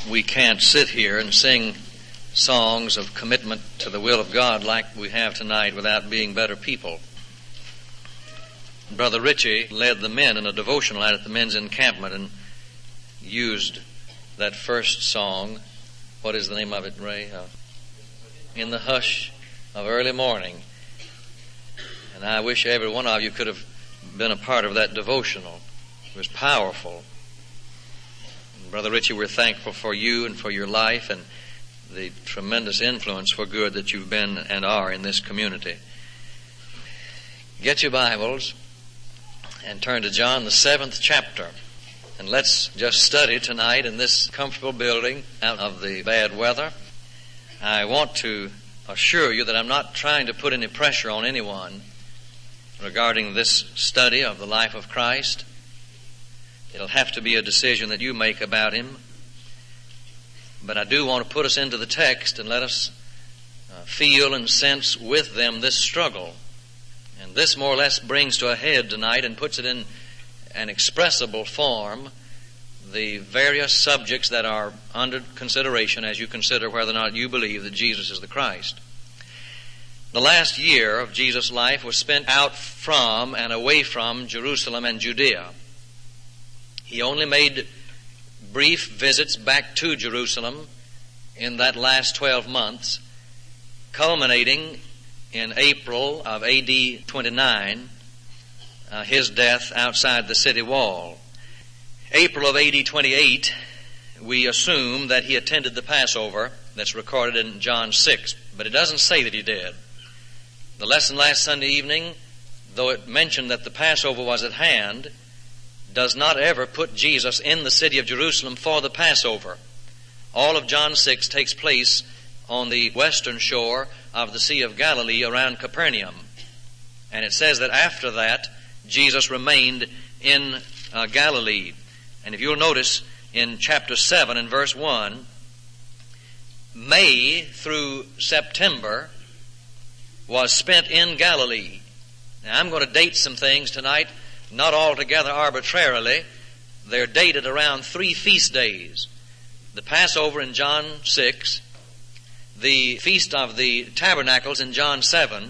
we can't sit here and sing songs of commitment to the will of God like we have tonight without being better people. Brother Ritchie led the men in a devotional night at the men's encampment and used that first song. What is the name of it, Ray? In the Hush of Early Morning. And I wish every one of you could have been a part of that devotional. It was powerful. And Brother Ritchie, we're thankful for you and for your life and the tremendous influence for good that you've been and are in this community. Get your Bibles and turn to John, the 7th chapter. And let's just study tonight in this comfortable building out of the bad weather. I want to assure you that I'm not trying to put any pressure on anyone regarding this study of the life of Christ. It'll have to be a decision that you make about Him. But I do want to put us into the text and let us feel and sense with them this struggle. And this more or less brings to a head tonight and puts it in an expressible form the various subjects that are under consideration as you consider whether or not you believe that Jesus is the Christ. The last year of Jesus' life was spent out from and away from Jerusalem and Judea. He only made brief visits back to Jerusalem in that last 12 months, culminating in April of A.D. 29, his death outside the city wall. April of A.D. 28, we assume that he attended the Passover that's recorded in John 6, but it doesn't say that he did. The lesson last Sunday evening, though it mentioned that the Passover was at hand, does not ever put Jesus in the city of Jerusalem for the Passover. All of John 6 takes place on the western shore of the Sea of Galilee around Capernaum. And it says that after that, Jesus remained in Galilee. And if you'll notice in chapter 7 and verse 1, May through September was spent in Galilee. Now I'm going to date some things tonight, not altogether arbitrarily. They're dated around 3 feast days. The Passover in John 6, the Feast of the Tabernacles in John 7,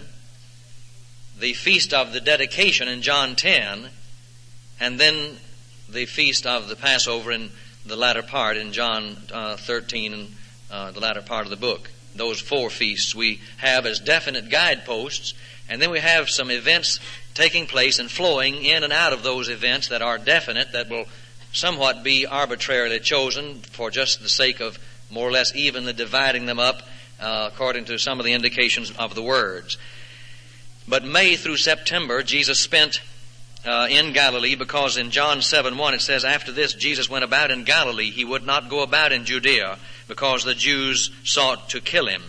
the Feast of the Dedication in John 10, and then the Feast of the Passover in the latter part in John 13 and the latter part of the book. Those 4 feasts we have as definite guideposts, and then we have some events taking place and flowing in and out of those events that are definite, that will somewhat be arbitrarily chosen for just the sake of more or less evenly dividing them up according to some of the indications of the words. But May through September, Jesus spent in Galilee, because in John 7:1 it says, after this Jesus went about in Galilee. He would not go about in Judea because the Jews sought to kill him.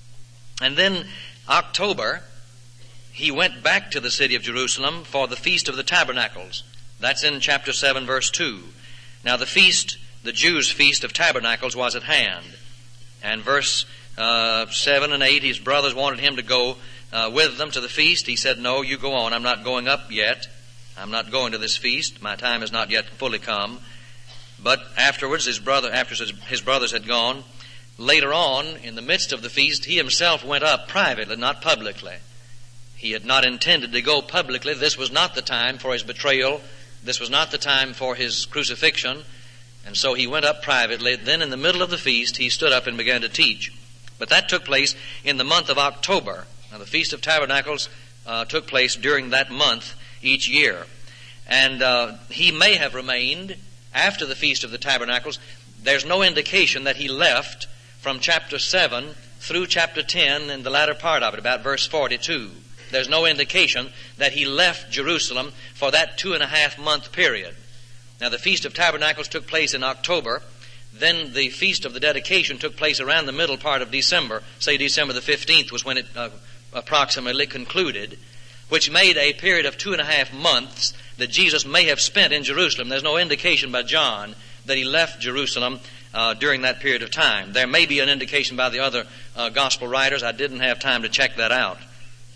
And then October, he went back to the city of Jerusalem for the Feast of the Tabernacles. That's in chapter 7, verse 2. Now the feast, the Jews' Feast of Tabernacles, was at hand. And verse 7 and 8, his brothers wanted him to go with them to the feast. He said, no, you go on. I'm not going up yet. I'm not going to this feast. My time has not yet fully come. But afterwards, after his brothers had gone, later on, in the midst of the feast, he himself went up privately, not publicly. He had not intended to go publicly. This was not the time for his betrayal. This was not the time for his crucifixion. And so he went up privately. Then in the middle of the feast, he stood up and began to teach. But that took place in the month of October. Now, the Feast of Tabernacles took place during that month each year. And he may have remained after the Feast of the Tabernacles. There's no indication that he left from chapter 7 through chapter 10 and the latter part of it, about verse 42. There's no indication that he left Jerusalem for that 2.5-month period. Now, the Feast of Tabernacles took place in October. Then the Feast of the Dedication took place around the middle part of December. Say December the 15th was when it approximately concluded, which made a period of 2.5 months that Jesus may have spent in Jerusalem. There's no indication by John that he left Jerusalem during that period of time. There may be an indication by the other gospel writers. I didn't have time to check that out.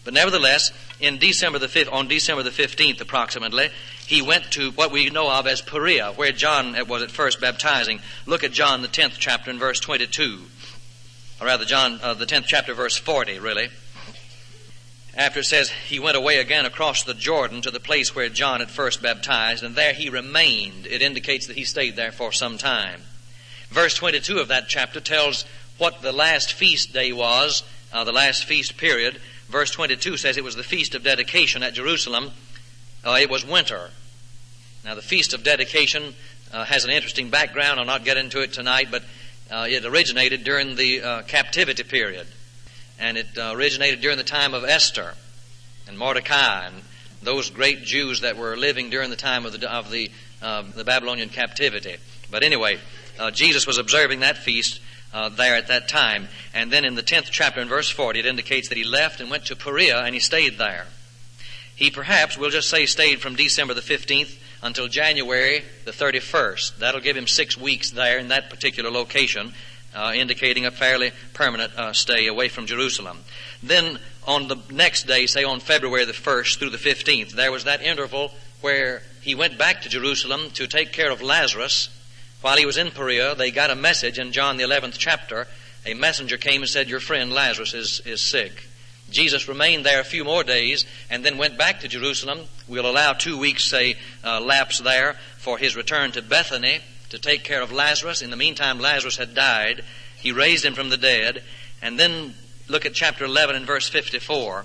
But nevertheless, on December the 15th approximately, he went to what we know of as Perea, where John was at first baptizing. Look at John the 10th chapter and verse 22. Or rather, John the 10th chapter, verse 40, really. After it says, he went away again across the Jordan to the place where John had first baptized, and there he remained. It indicates that he stayed there for some time. Verse 22 of that chapter tells what the last feast day was, the last feast period. Verse 22 says it was the Feast of Dedication at Jerusalem. It was winter. Now, the Feast of Dedication has an interesting background. I'll not get into it tonight, but it originated during the captivity period. And it originated during the time of Esther and Mordecai and those great Jews that were living during the time of the Babylonian captivity. But anyway, Jesus was observing that feast there at that time. And then in the 10th chapter in verse 40, it indicates that he left and went to Perea, and he stayed there. He perhaps, we'll just say, stayed from December the 15th until January the 31st. That'll give him 6 weeks there in that particular location, indicating a fairly permanent stay away from Jerusalem. Then on the next day, say on February the 1st through the 15th, there was that interval where he went back to Jerusalem to take care of Lazarus. While he was in Perea, they got a message in John the 11th chapter. A messenger came and said, your friend Lazarus is sick. Jesus remained there a few more days and then went back to Jerusalem. We'll allow 2 weeks, say, lapse there for his return to Bethany to take care of Lazarus. In the meantime, Lazarus had died. He raised him from the dead. And then look at chapter 11 and verse 54.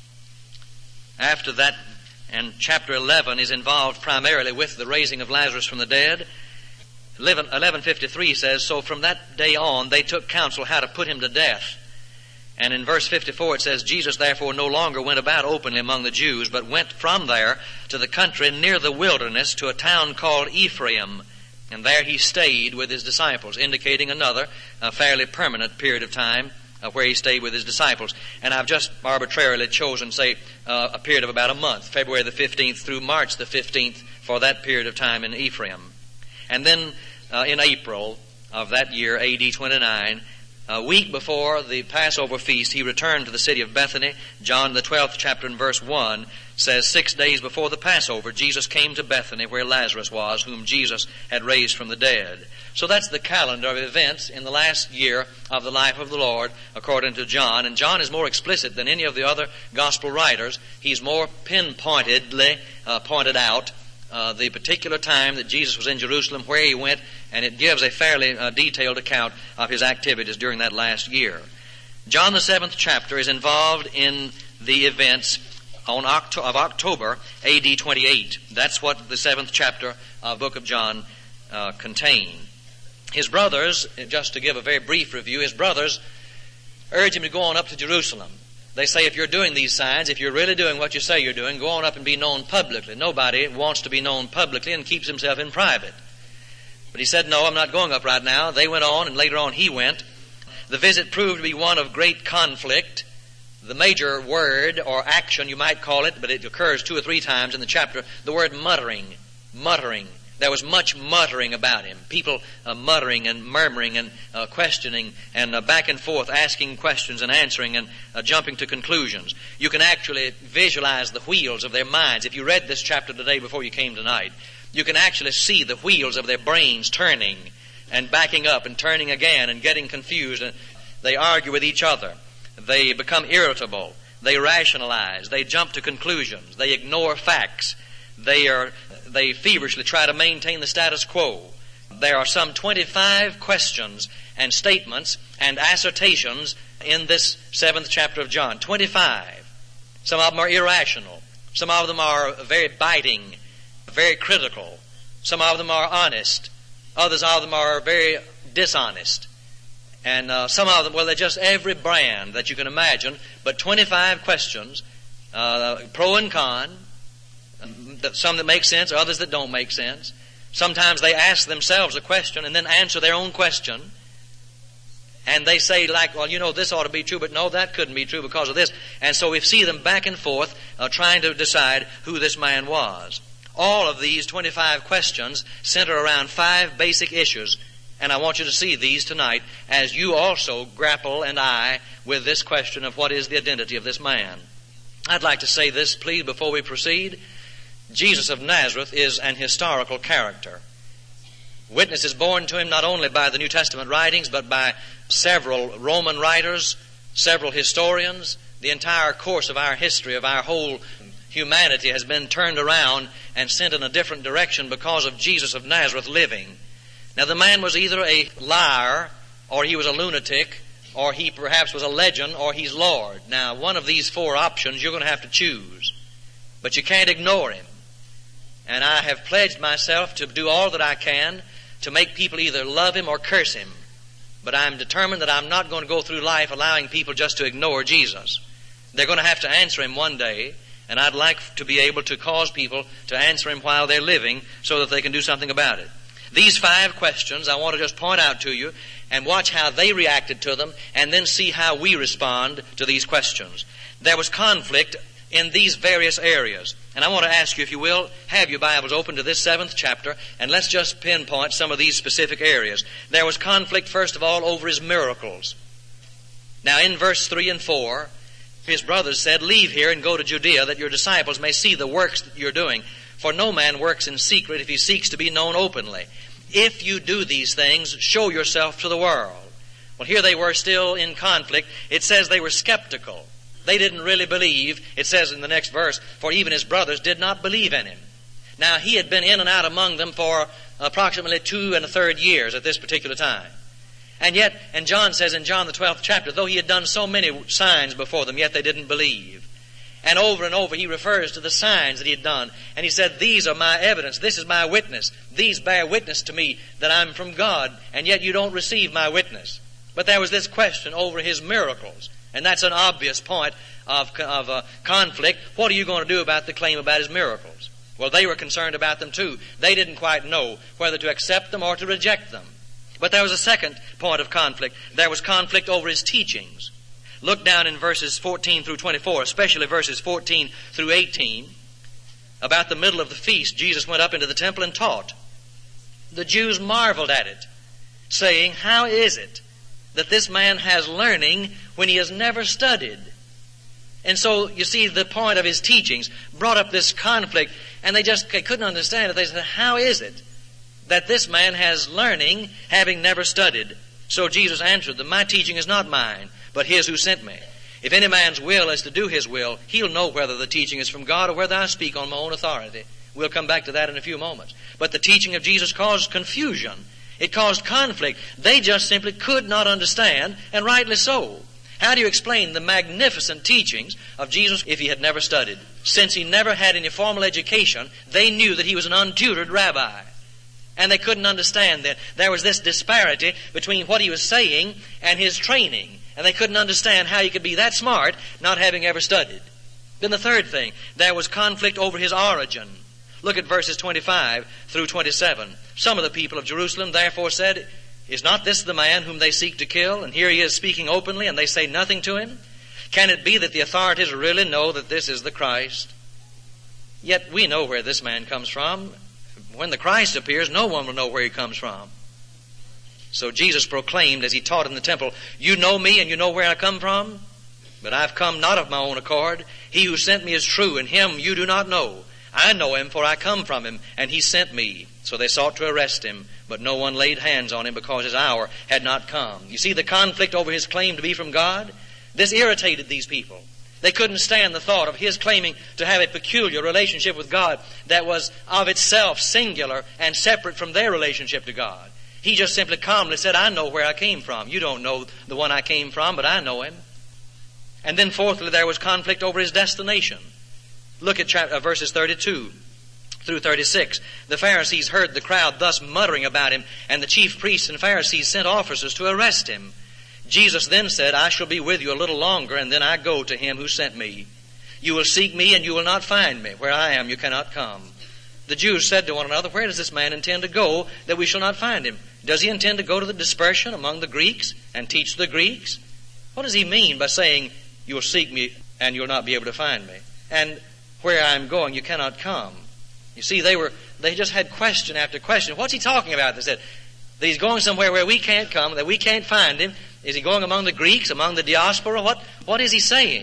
After that, and chapter 11 is involved primarily with the raising of Lazarus from the dead. 11:53 says, so from that day on they took counsel how to put him to death. And in verse 54 it says, Jesus therefore no longer went about openly among the Jews, but went from there to the country near the wilderness to a town called Ephraim. And there he stayed with his disciples, indicating another fairly permanent period of time where he stayed with his disciples. And I've just arbitrarily chosen, say, a period of about a month, February the 15th through March the 15th, for that period of time in Ephraim. And then in April of that year, A.D. 29, a week before the Passover feast, he returned to the city of Bethany. John, the 12th chapter and verse 1, says 6 days before the Passover, Jesus came to Bethany where Lazarus was, whom Jesus had raised from the dead. So that's the calendar of events in the last year of the life of the Lord, according to John. And John is more explicit than any of the other gospel writers. He's more pinpointedly pointed out the particular time that Jesus was in Jerusalem, where he went, and it gives a fairly detailed account of his activities during that last year. John the 7th chapter is involved in the events of October A.D. 28. That's what the 7th chapter of Book of John contained. His brothers, just to give a very brief review, his brothers urge him to go on up to Jerusalem. They say, if you're doing these signs, if you're really doing what you say you're doing, go on up and be known publicly. Nobody wants to be known publicly and keeps himself in private. But he said, no, I'm not going up right now. They went on, and later on he went. The visit proved to be one of great conflict. The major word, or action you might call it, but it occurs 2 or 3 times in the chapter, the word muttering. Muttering. There was much muttering about him. People muttering and murmuring and questioning and back and forth, asking questions and answering and jumping to conclusions. You can actually visualize the wheels of their minds. If you read this chapter today before you came tonight, you can actually see the wheels of their brains turning and backing up and turning again and getting confused. And they argue with each other. They become irritable. They rationalize. They jump to conclusions. They ignore facts. They feverishly try to maintain the status quo. There are some 25 questions and statements and assertions in this 7th chapter of John. 25. Some of them are irrational. Some of them are very biting, very critical. Some of them are honest. Others of them are very dishonest. And some of them, well, they're just every brand that you can imagine. But 25 questions, pro and con. Some that make sense, others that don't make sense. Sometimes they ask themselves a question and then answer their own question. And they say, like, well, you know, this ought to be true, but no, that couldn't be true because of this. And so we see them back and forth trying to decide who this man was. All of these 25 questions center around 5 basic issues. And I want you to see these tonight as you also grapple and I with this question of what is the identity of this man. I'd like to say this, please, before we proceed. Jesus of Nazareth is an historical character. Witness is borne to him not only by the New Testament writings, but by several Roman writers, several historians. The entire course of our history, of our whole humanity, has been turned around and sent in a different direction because of Jesus of Nazareth living. Now, the man was either a liar, or he was a lunatic, or he perhaps was a legend, or he's Lord. Now, one of these four options you're going to have to choose. But you can't ignore him. And I have pledged myself to do all that I can to make people either love him or curse him. But I'm determined that I'm not going to go through life allowing people just to ignore Jesus. They're going to have to answer him one day, and I'd like to be able to cause people to answer him while they're living so that they can do something about it. These 5 questions I want to just point out to you and watch how they reacted to them, and then see how we respond to these questions. There was conflict in these various areas. And I want to ask you, if you will, have your Bibles open to this 7th chapter, and let's just pinpoint some of these specific areas. There was conflict, first of all, over his miracles. Now, in verse 3 and 4, his brothers said, "Leave here and go to Judea, that your disciples may see the works that you're doing. For no man works in secret if he seeks to be known openly. If you do these things, show yourself to the world." Well, here they were still in conflict. It says they were skeptical. They didn't really believe. It says in the next verse, "For even his brothers did not believe in him." Now, he had been in and out among them for approximately 2 1/3 years at this particular time. And yet, and John says in John the 12th chapter, though he had done so many signs before them, yet they didn't believe. And over he refers to the signs that he had done. And he said, "These are my evidence. This is my witness. These bear witness to me that I'm from God, and yet you don't receive my witness." But there was this question over his miracles. And that's an obvious point of conflict. What are you going to do about the claim about his miracles? Well, they were concerned about them too. They didn't quite know whether to accept them or to reject them. But there was a second point of conflict. There was conflict over his teachings. Look down in verses 14 through 24, especially verses 14 through 18. About the middle of the feast, Jesus went up into the temple and taught. The Jews marveled at it, saying, "How is it that this man has learning when he has never studied?" And so, you see, the point of his teachings brought up this conflict, and they couldn't understand it. They said, "How is it that this man has learning, having never studied?" So Jesus answered them, "My teaching is not mine, but his who sent me. If any man's will is to do his will, he'll know whether the teaching is from God or whether I speak on my own authority." We'll come back to that in a few moments. But the teaching of Jesus caused confusion. It caused conflict. They just simply could not understand, and rightly so. How do you explain the magnificent teachings of Jesus if he had never studied? Since he never had any formal education, they knew that he was an untutored rabbi. And they couldn't understand that there was this disparity between what he was saying and his training. And they couldn't understand how he could be that smart not having ever studied. Then the third thing, there was conflict over his origin. Look at verses 25 through 27. Some of the people of Jerusalem therefore said, "Is not this the man whom they seek to kill? And here he is speaking openly, and they say nothing to him? Can it be that the authorities really know that this is the Christ? Yet we know where this man comes from. When the Christ appears, no one will know where he comes from." So Jesus proclaimed as he taught in the temple, "You know me and you know where I come from, but I've come not of my own accord. He who sent me is true, and him you do not know. I know him, for I come from him, and he sent me." So they sought to arrest him, but no one laid hands on him because his hour had not come. You see the conflict over his claim to be from God? This irritated these people. They couldn't stand the thought of his claiming to have a peculiar relationship with God that was of itself singular and separate from their relationship to God. He just simply calmly said, "I know where I came from. You don't know the one I came from, but I know him." And then fourthly, there was conflict over his destination. Look at verses 32 through 36. The Pharisees heard the crowd thus muttering about him, and the chief priests and Pharisees sent officers to arrest him. Jesus then said, "I shall be with you a little longer, and then I go to him who sent me. You will seek me, and you will not find me. Where I am, you cannot come." The Jews said to one another, "Where does this man intend to go that we shall not find him? Does he intend to go to the dispersion among the Greeks and teach the Greeks? What does he mean by saying, 'You will seek me, and you will not be able to find me'? And where I am going, you cannot come." You see, they just had question after question. What's he talking about? They said, that he's going somewhere where we can't come, that we can't find him. Is he going among the Greeks, among the diaspora? What is he saying?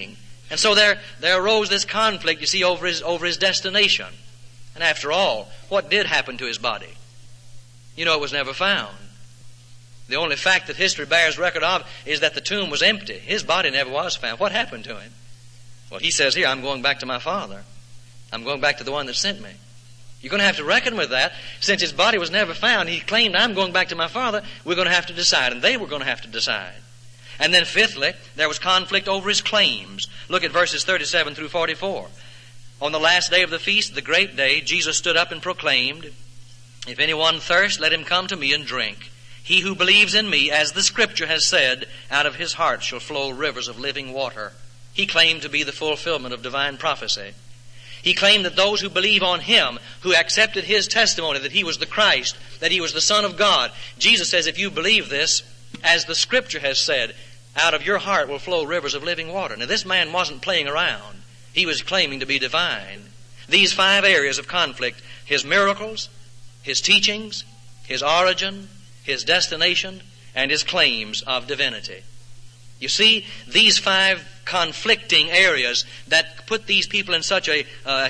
And so there arose this conflict, you see, over his destination. And after all, what did happen to his body? You know, it was never found. The only fact that history bears record of is that the tomb was empty. His body never was found. What happened to him? Well, he says here, I'm going back to my Father. I'm going back to the one that sent me. You're going to have to reckon with that. Since his body was never found, he claimed, I'm going back to my Father. We're going to have to decide. And they were going to have to decide. And then fifthly, there was conflict over his claims. Look at verses 37 through 44. On the last day of the feast, the great day, Jesus stood up and proclaimed, If anyone thirst, let him come to me and drink. He who believes in me, as the Scripture has said, out of his heart shall flow rivers of living water. He claimed to be the fulfillment of divine prophecy. He claimed that those who believe on him, who accepted his testimony that he was the Christ, that he was the Son of God, Jesus says, if you believe this, as the Scripture has said, out of your heart will flow rivers of living water. Now, this man wasn't playing around. He was claiming to be divine. These 5 areas of conflict, his miracles, his teachings, his origin, his destination, and his claims of divinity. You see, these 5 conflicting areas that put these people in such a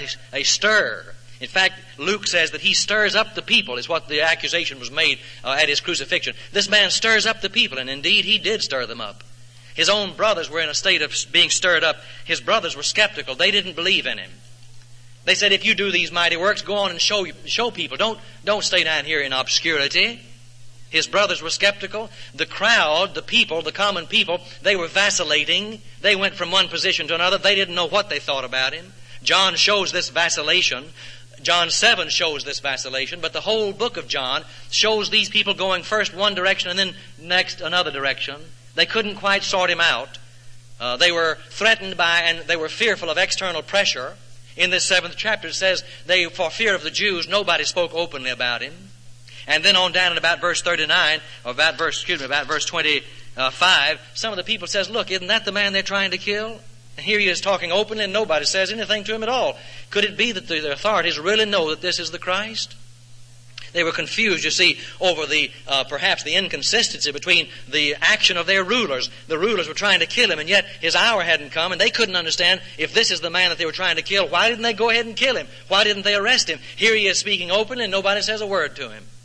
stir. In fact, Luke says that he stirs up the people, is what the accusation was made at his crucifixion. This man stirs up the people, and indeed he did stir them up. His own brothers were in a state of being stirred up. His brothers were skeptical. They didn't believe in him. They said, if you do these mighty works, go on and show people. Don't stay down here in obscurity. His brothers were skeptical. The crowd, the people, the common people, they were vacillating. They went from one position to another. They didn't know what they thought about him. John shows this vacillation. John 7 shows this vacillation, but the whole book of John shows these people going first one direction and then next another direction. They couldn't quite sort him out. They were threatened by and they were fearful of external pressure. In this 7th chapter it says, for fear of the Jews, nobody spoke openly about him. And then on down at about verse 39, or about verse 25, some of the people says, look, isn't that the man they're trying to kill? And here he is talking openly and nobody says anything to him at all. Could it be that the authorities really know that this is the Christ? They were confused, you see, over perhaps the inconsistency between the action of their rulers. The rulers were trying to kill him, and yet his hour hadn't come, and they couldn't understand if this is the man that they were trying to kill. Why didn't they go ahead and kill him? Why didn't they arrest him? Here he is speaking openly, and nobody says a word to him.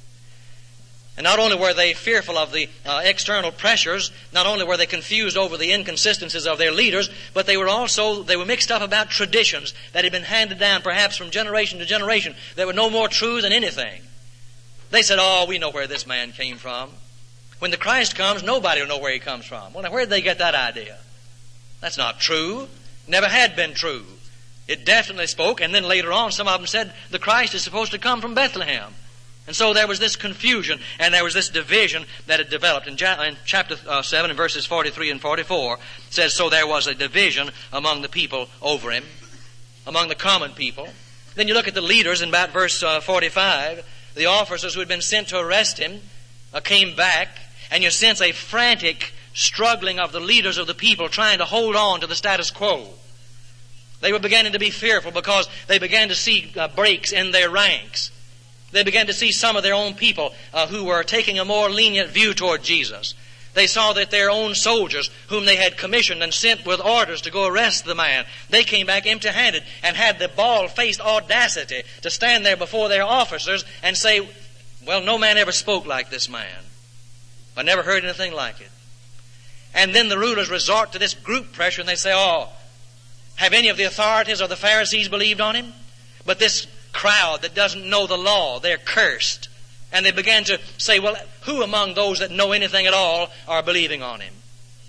And not only were they fearful of the external pressures, not only were they confused over the inconsistencies of their leaders, but they were mixed up about traditions that had been handed down perhaps from generation to generation that were no more true than anything. They said, we know where this man came from. When the Christ comes, nobody will know where he comes from. Well, now, where did they get that idea? That's not true. Never had been true. It definitely spoke, and then later on some of them said the Christ is supposed to come from Bethlehem. And so there was this confusion and there was this division that had developed. In chapter 7, in verses 43 and 44, it says, so there was a division among the people over him, among the common people. Then you look at the leaders in about verse 45. The officers who had been sent to arrest him came back, and you sense a frantic struggling of the leaders of the people trying to hold on to the status quo. They were beginning to be fearful because they began to see breaks in their ranks. They began to see some of their own people who were taking a more lenient view toward Jesus. They saw that their own soldiers, whom they had commissioned and sent with orders to go arrest the man, they came back empty-handed and had the bald-faced audacity to stand there before their officers and say, well, no man ever spoke like this man. I never heard anything like it. And then the rulers resort to this group pressure and they say, have any of the authorities or the Pharisees believed on him? But this crowd that doesn't know the law, they're cursed. And they began to say, well, who among those that know anything at all are believing on him?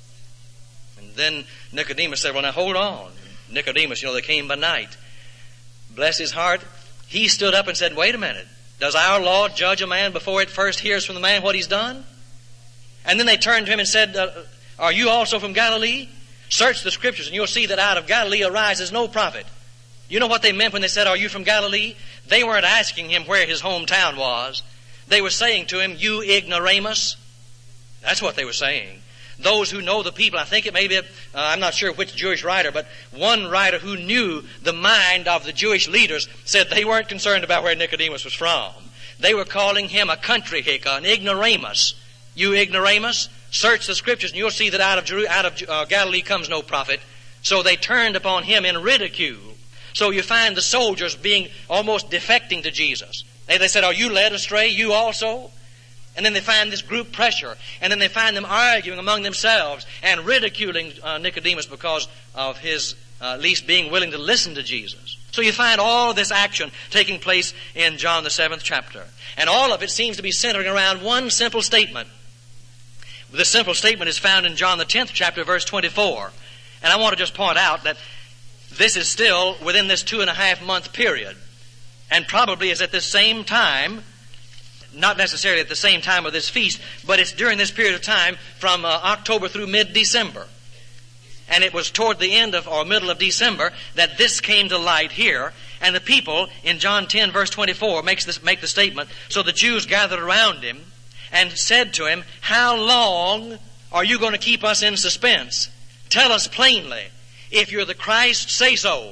And then Nicodemus said, well, now hold on. Nicodemus, they came by night. Bless his heart. He stood up and said, wait a minute. Does our law judge a man before it first hears from the man what he's done? And then they turned to him and said, are you also from Galilee? Search the Scriptures and you'll see that out of Galilee arises no prophet. You know what they meant when they said, are you from Galilee? They weren't asking him where his hometown was. They were saying to him, you ignoramus. That's what they were saying. Those who know the people, I think it may be, I'm not sure which Jewish writer, but one writer who knew the mind of the Jewish leaders said they weren't concerned about where Nicodemus was from. They were calling him a country hick, an ignoramus. You ignoramus, search the Scriptures and you'll see that out of Galilee comes no prophet. So they turned upon him in ridicule. So you find the soldiers being almost defecting to Jesus. They said, "Are you led astray, you also?" And then they find this group pressure. And then they find them arguing among themselves and ridiculing Nicodemus because of his at least being willing to listen to Jesus. So you find all this action taking place in John the 7th chapter. And all of it seems to be centering around one simple statement. This simple statement is found in John the 10th chapter, verse 24. And I want to just point out that this is still within this 2.5 month period. And probably is at the same time, not necessarily at the same time of this feast, but it's during this period of time from October through mid-December. And it was toward the end of or middle of December that this came to light here. And the people in John 10 verse 24 make the statement, "So the Jews gathered around him and said to him, 'How long are you going to keep us in suspense? Tell us plainly. If you're the Christ, say so.'"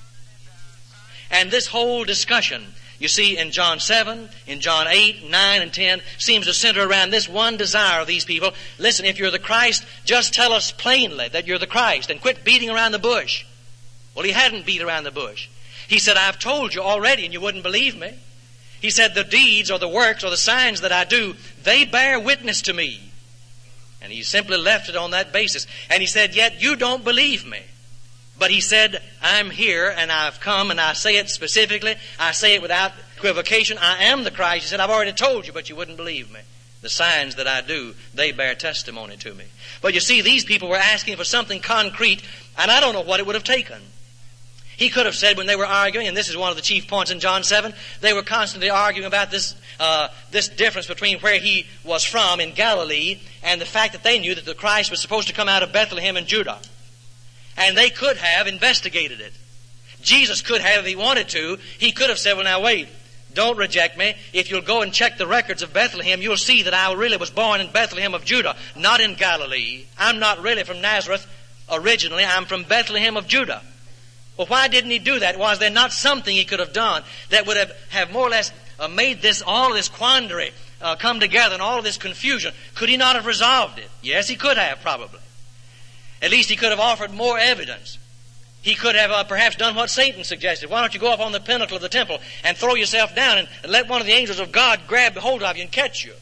And this whole discussion, you see, in John 7, in John 8, 9, and 10, seems to center around this one desire of these people. Listen, if you're the Christ, just tell us plainly that you're the Christ and quit beating around the bush. Well, he hadn't beat around the bush. He said, "I've told you already and you wouldn't believe me." He said, "The deeds or the works or the signs that I do, they bear witness to me." And he simply left it on that basis. And he said, "Yet you don't believe me." But he said, "I'm here and I've come and I say it specifically. I say it without equivocation. I am the Christ." He said, "I've already told you, but you wouldn't believe me. The signs that I do, they bear testimony to me." But you see, these people were asking for something concrete, and I don't know what it would have taken. He could have said when they were arguing, and this is one of the chief points in John 7, they were constantly arguing about this difference between where he was from in Galilee and the fact that they knew that the Christ was supposed to come out of Bethlehem in Judah. And they could have investigated it. Jesus could have, if he wanted to, he could have said, "Well, now wait, don't reject me. If you'll go and check the records of Bethlehem, you'll see that I really was born in Bethlehem of Judah, not in Galilee. I'm not really from Nazareth originally. I'm from Bethlehem of Judah." Well, why didn't he do that? Was there not something he could have done that would have more or less made all this quandary come together and all of this confusion? Could he not have resolved it? Yes, he could have, probably. At least he could have offered more evidence. He could have perhaps done what Satan suggested. "Why don't you go up on the pinnacle of the temple and throw yourself down and let one of the angels of God grab hold of you and catch you?"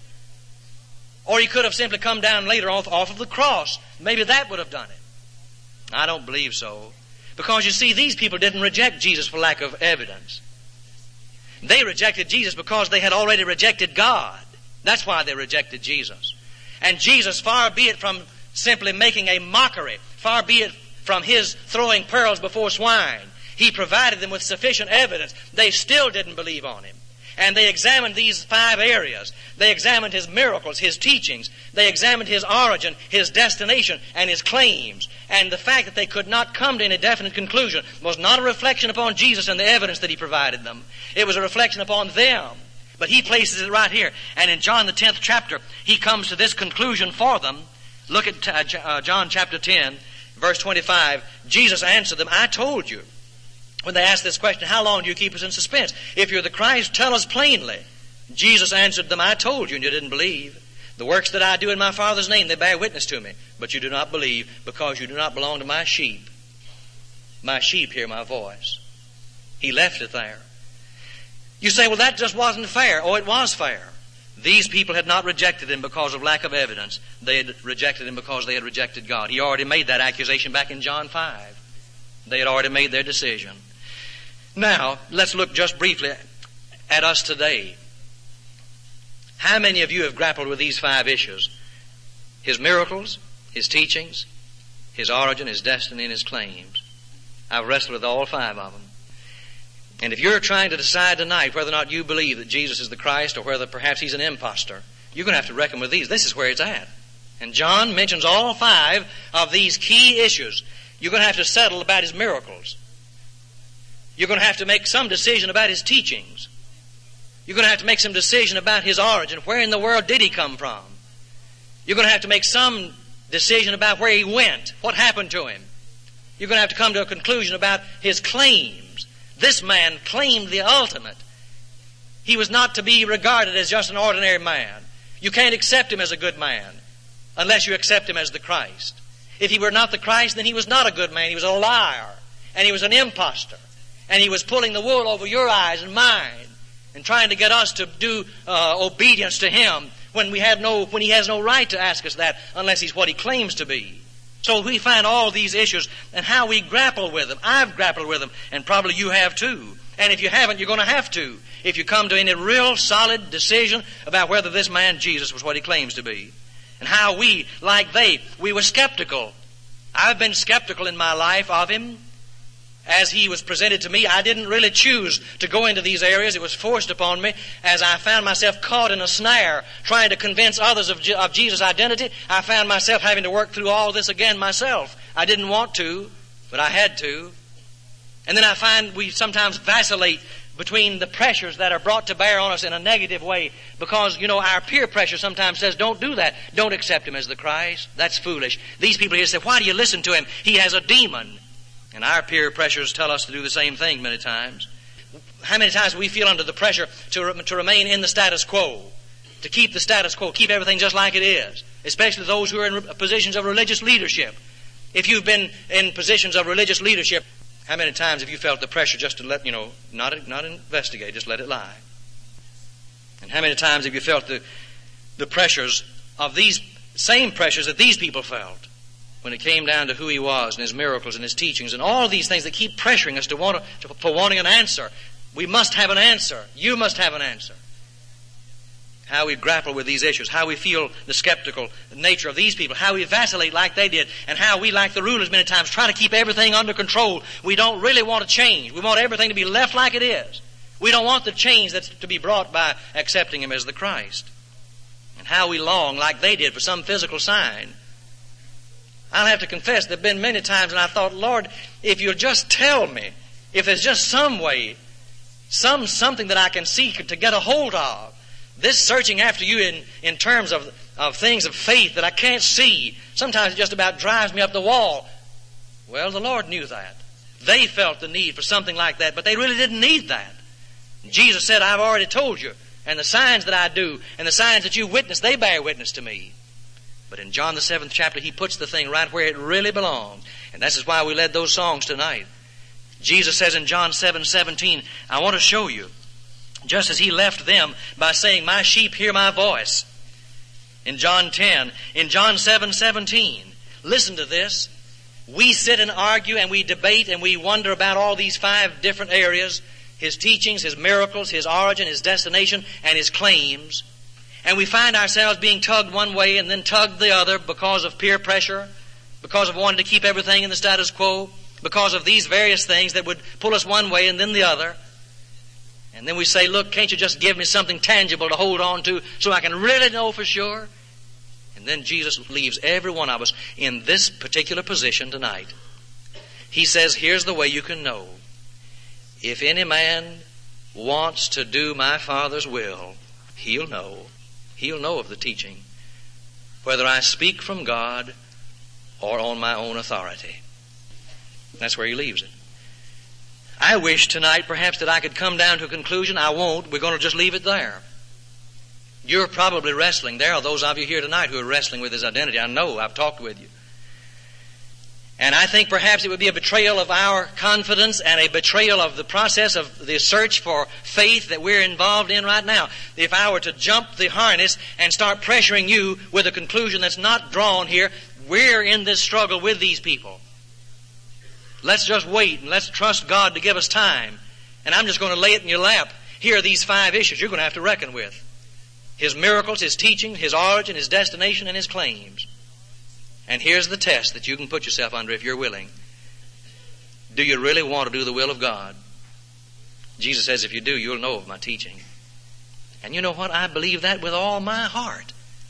Or he could have simply come down later off of the cross. Maybe that would have done it. I don't believe so. Because you see, these people didn't reject Jesus for lack of evidence. They rejected Jesus because they had already rejected God. That's why they rejected Jesus. And Jesus, far be it from simply making a mockery, far be it from his throwing pearls before swine, he provided them with sufficient evidence. They still didn't believe on him. And they examined these 5 areas. They examined his miracles, his teachings. They examined his origin, his destination, and his claims. And the fact that they could not come to any definite conclusion was not a reflection upon Jesus and the evidence that he provided them. It was a reflection upon them. But he places it right here. And in John the 10th chapter, he comes to this conclusion for them. Look at John chapter 10, verse 25. Jesus answered them, "I told you." When they asked this question, "How long do you keep us in suspense? If you're the Christ, tell us plainly." Jesus answered them, "I told you and you didn't believe. The works that I do in my Father's name, they bear witness to me. But you do not believe because you do not belong to my sheep. My sheep hear my voice." He left it there. You say, "Well, that just wasn't fair." Oh, it was fair. These people had not rejected him because of lack of evidence. They had rejected him because they had rejected God. He already made that accusation back in John 5. They had already made their decision. Now, let's look just briefly at us today. How many of you have grappled with these 5 issues? His miracles, his teachings, his origin, his destiny, and his claims. I've wrestled with all 5 of them. And if you're trying to decide tonight whether or not you believe that Jesus is the Christ or whether perhaps he's an impostor, you're going to have to reckon with these. This is where it's at. And John mentions all 5 of these key issues. You're going to have to settle about his miracles. You're going to have to make some decision about his teachings. You're going to have to make some decision about his origin. Where in the world did he come from? You're going to have to make some decision about where he went. What happened to him? You're going to have to come to a conclusion about his claims. This man claimed the ultimate. He was not to be regarded as just an ordinary man. You can't accept him as a good man unless you accept him as the Christ. If he were not the Christ, then he was not a good man. He was a liar. And he was an impostor. And he was pulling the wool over your eyes and mine and trying to get us to do obedience to him when he has no right to ask us that unless he's what he claims to be. So we find all these issues and how we grapple with them. I've grappled with them, and probably you have too. And if you haven't, you're going to have to if you come to any real solid decision about whether this man Jesus was what he claims to be. And how we, like we were skeptical. I've been skeptical in my life of him. As he was presented to me, I didn't really choose to go into these areas. It was forced upon me as I found myself caught in a snare trying to convince others of Jesus' identity. I found myself having to work through all this again myself. I didn't want to, but I had to. And then I find we sometimes vacillate between the pressures that are brought to bear on us in a negative way because, our peer pressure sometimes says, don't do that. Don't accept him as the Christ. That's foolish. These people here say, why do you listen to him? He has a demon. And our peer pressures tell us to do the same thing many times. How many times we feel under the pressure to remain in the status quo, to keep the status quo, keep everything just like it is, especially those who are in positions of religious leadership. If you've been in positions of religious leadership, how many times have you felt the pressure just to let, not investigate, just let it lie? And how many times have you felt the pressures of these same pressures that these people felt? When it came down to who he was and his miracles and his teachings and all these things that keep pressuring us for wanting an answer. We must have an answer. You must have an answer. How we grapple with these issues, how we feel the skeptical nature of these people, how we vacillate like they did, and how we, like the rulers many times, try to keep everything under control. We don't really want to change. We want everything to be left like it is. We don't want the change that's to be brought by accepting him as the Christ. And how we long, like they did, for some physical sign. I'll have to confess, there have been many times when I thought, Lord, if you'll just tell me, if there's just some way, something that I can see to get a hold of, this searching after you in terms of things of faith that I can't see, sometimes it just about drives me up the wall. Well, the Lord knew that. They felt the need for something like that, but they really didn't need that. Jesus said, I've already told you, and the signs that I do, and the signs that you witness, they bear witness to me. But in John the 7th chapter, he puts the thing right where it really belongs. And this is why we led those songs tonight. Jesus says in John 7:17, I want to show you, just as he left them by saying, my sheep hear my voice. In John 10, in John 7:17, listen to this. We sit and argue and we debate and we wonder about all these 5 different areas, his teachings, his miracles, his origin, his destination, and his claims. And we find ourselves being tugged one way and then tugged the other because of peer pressure, because of wanting to keep everything in the status quo, because of these various things that would pull us one way and then the other. And then we say, look, can't you just give me something tangible to hold on to so I can really know for sure? And then Jesus leaves every one of us in this particular position tonight. He says, here's the way you can know. If any man wants to do my Father's will, he'll know. He'll know of the teaching, whether I speak from God or on my own authority. That's where he leaves it. I wish tonight perhaps that I could come down to a conclusion. I won't. We're going to just leave it there. You're probably wrestling. There are those of you here tonight who are wrestling with his identity. I know. I've talked with you. And I think perhaps it would be a betrayal of our confidence and a betrayal of the process of the search for faith that we're involved in right now. If I were to jump the harness and start pressuring you with a conclusion that's not drawn here, we're in this struggle with these people. Let's just wait and let's trust God to give us time. And I'm just going to lay it in your lap. Here are these 5 issues you're going to have to reckon with. His miracles, his teaching, his origin, his destination, and his claims. And here's the test that you can put yourself under if you're willing. Do you really want to do the will of God? Jesus says if you do, you'll know of my teaching. And you know what? I believe that with all my heart.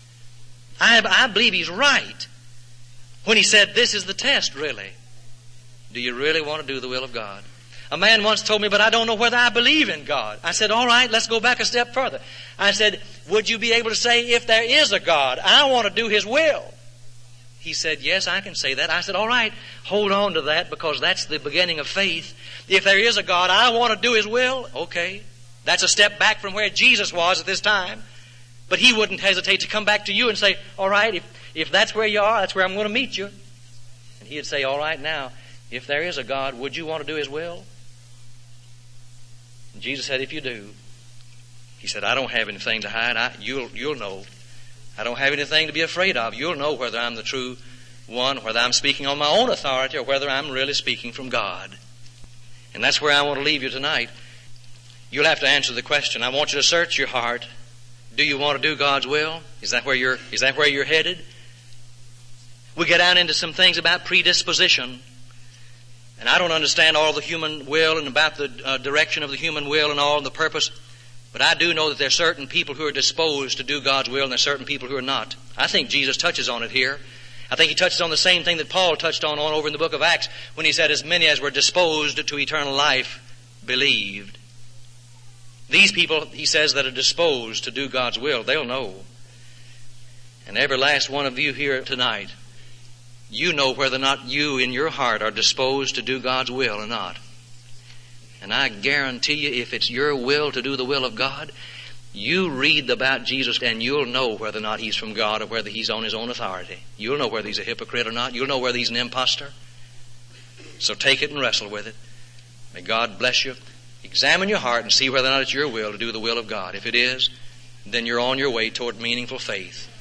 I believe he's right when he said this is the test, really. Do you really want to do the will of God? A man once told me, but I don't know whether I believe in God. I said, all right, let's go back a step further. I said, would you be able to say, if there is a God, I want to do his will? He said, yes, I can say that. I said, all right, hold on to that because that's the beginning of faith. If there is a God, I want to do his will. Okay. That's a step back from where Jesus was at this time. But he wouldn't hesitate to come back to you and say, all right, if that's where you are, that's where I'm going to meet you. And he'd say, all right, now, if there is a God, would you want to do His will? And Jesus said, if you do. He said, I don't have anything to hide. You'll know. I don't have anything to be afraid of. You'll know whether I'm the true one, whether I'm speaking on my own authority, or whether I'm really speaking from God. And that's where I want to leave you tonight. You'll have to answer the question. I want you to search your heart. Do you want to do God's will? Is that where you're headed? We get down into some things about predisposition. And I don't understand all the human will and about the direction of the human will and all and the purpose. But I do know that there are certain people who are disposed to do God's will and there are certain people who are not. I think Jesus touches on it here. I think He touches on the same thing that Paul touched on over in the book of Acts when he said, as many as were disposed to eternal life believed. These people, he says, that are disposed to do God's will, they'll know. And every last one of you here tonight, you know whether or not you in your heart are disposed to do God's will or not. And I guarantee you, if it's your will to do the will of God, you read about Jesus and you'll know whether or not He's from God or whether He's on His own authority. You'll know whether He's a hypocrite or not. You'll know whether He's an impostor. So take it and wrestle with it. May God bless you. Examine your heart and see whether or not it's your will to do the will of God. If it is, then you're on your way toward meaningful faith.